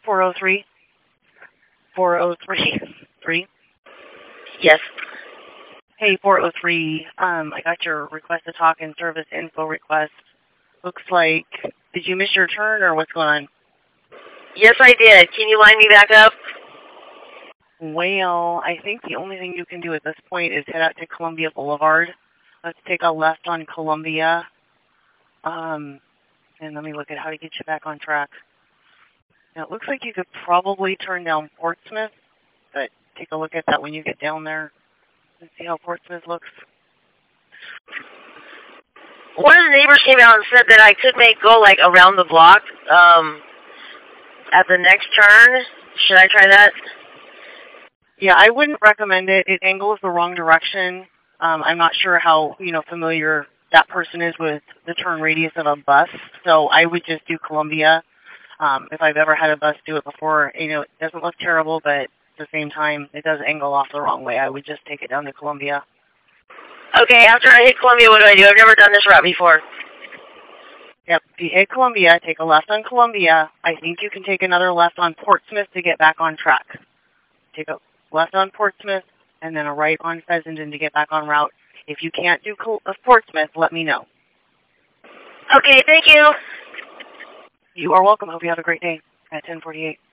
403? 403? 3? Yes. Hey, 403, I got your request to talk and service info request. Looks like, did you miss your turn or what's going on? Yes, I did. Can you line me back up? Well, I think the only thing you can do at this point is head out to Columbia Boulevard. Let's take a left on Columbia. And let me look at how to get you back on track. Now, it looks like you could probably turn down Portsmouth, but take a look at that when you get down there and see how Portsmouth looks. One of the neighbors came out and said that I could go like around the block at the next turn. Should I try that? Yeah, I wouldn't recommend it. It angles the wrong direction. I'm not sure how familiar that person is with the turn radius of a bus, so I would just do Columbia. If I've ever had a bus do it before, it doesn't look terrible, but at the same time, it does angle off the wrong way. I would just take it down to Columbia. Okay, after I hit Columbia, what do I do? I've never done this route before. Yep, if you hit Columbia, take a left on Columbia. I think you can take another left on Portsmouth to get back on track. Take a left on Portsmouth, and then a right on Fessenden to get back on route. If you can't do Portsmouth, let me know. Okay, thank you. You are welcome. Hope you have a great day at 10:48.